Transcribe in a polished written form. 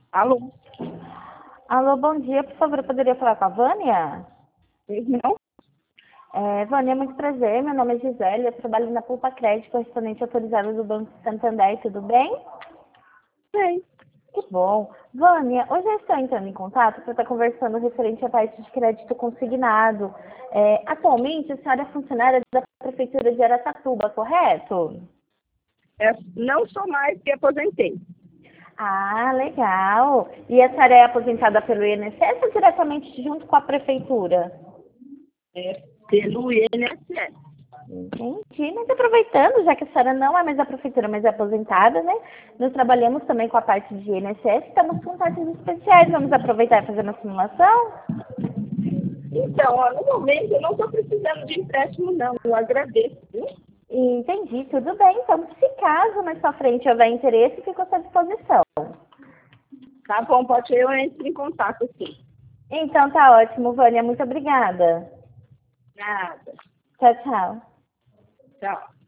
Alô? Alô, bom dia. Por favor, eu poderia falar com a Vânia? Não? Vânia, muito prazer. Meu nome é Gisele. Eu trabalho na Pulpa Crédito, correspondente autorizado do Banco Santander. Tudo bem? Sei. Que bom. Vânia, hoje eu estou entrando em contato para estar conversando referente à parte de crédito consignado. Atualmente, a senhora é funcionária da Prefeitura de Araçatuba, correto? Não sou mais que aposentei. Ah, legal. E a senhora é aposentada pelo INSS ou diretamente junto com a Prefeitura? Pelo INSS. Entendi, mas aproveitando, já que a senhora não é mais da prefeitura, mas é aposentada, né? Nós trabalhamos também com a parte de INSS, estamos com taxas especiais. Vamos aproveitar e fazer uma simulação? Então, ó, no momento eu não estou precisando de empréstimo, não. Eu agradeço, viu? Entendi, tudo bem. Então, se caso mais pra frente houver interesse, fico à sua disposição. Tá bom, pode eu entro em contato, sim. Então, tá ótimo, Vânia. Muito obrigada. Nada. Tchau, tchau. Tchau.